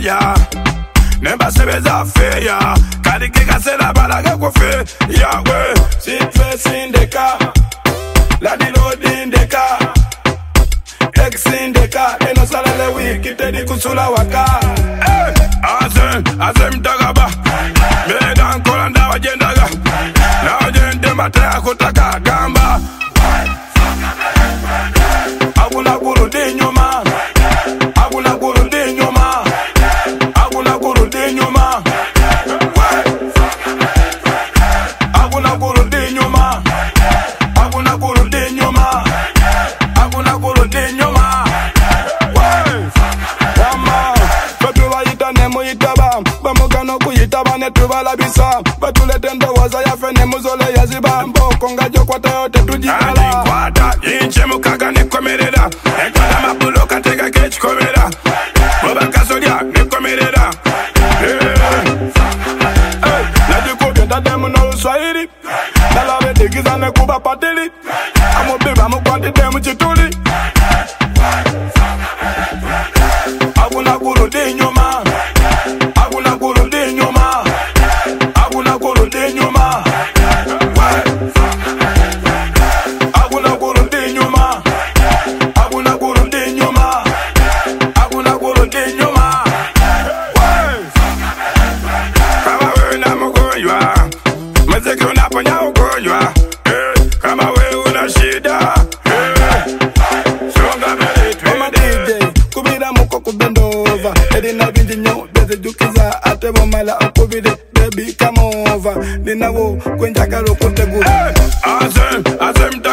ya Nemba sebeza fe ya Kadike kasela balaga kwa fe ya we Sitfe sindeka La dilo dindeka Ex sindeka Eno salele wiki tedi kusula waka Azem dagaba Medan kolanda wajendaga Na wajende matea kutaka gamba Aguna guru di nyuma Aguna guru di nyuma Aguna guru di nyuma Aguna guru di nyuma Aguna guru di nyuma Aguna guru di nyuma Wama Batuwa yita nemu yitaba Bamugano kuyitaba netuba labisa Batule tendo waza ya fene muzole ya ziba Mboko ngajo kwa tayote tujikala Andikwata inche mukaga nikomerera Ekada mabulo katega kechi komera Boba kasolia nikomerera Najikuke ndademu na uswahili Nalawe digiza nekuba patili Amubiba mukwati demu chituli Aguna guru di nyuma Aguna guru di nyuma Aguna guru di nyuma Aguna guru di nyuma Aguna guru di nyuma Aguna guru di nyuma Kama wewe na mgonjwa Mziki unaponya ugonjwa Kama wewe una shida Songa mbele twende Kubira muko kubendova Edina binji nyo Beze jukiza Atebo mala akubide Baby come over Ninawo kwenja karo kutegura Azem